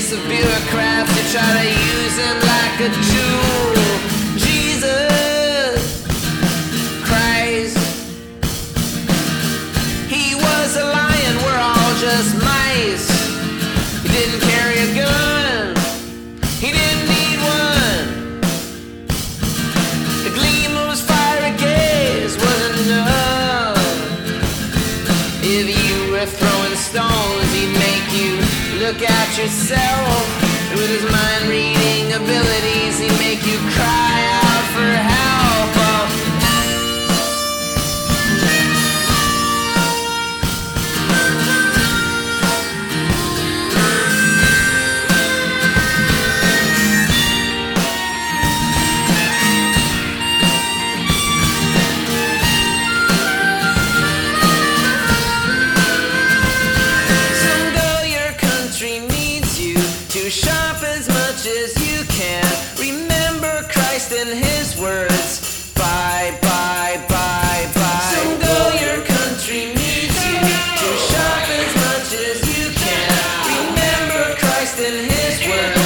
race of bureaucrats who try to use him like a tool. Jesus Christ, he was a lion, we're all just mice. He didn't carry a gun, he didn't need one. The gleam of his fiery gaze wasn't enough. If you were throwing stones, he'd make you look at yourself. And with his mind-reading abilities, he'd make you cry out for help. Shop as much as you can. Remember Christ and his words. Bye, bye, bye, bye. So go, your country needs you. To shop as much as you can. Remember Christ and his words.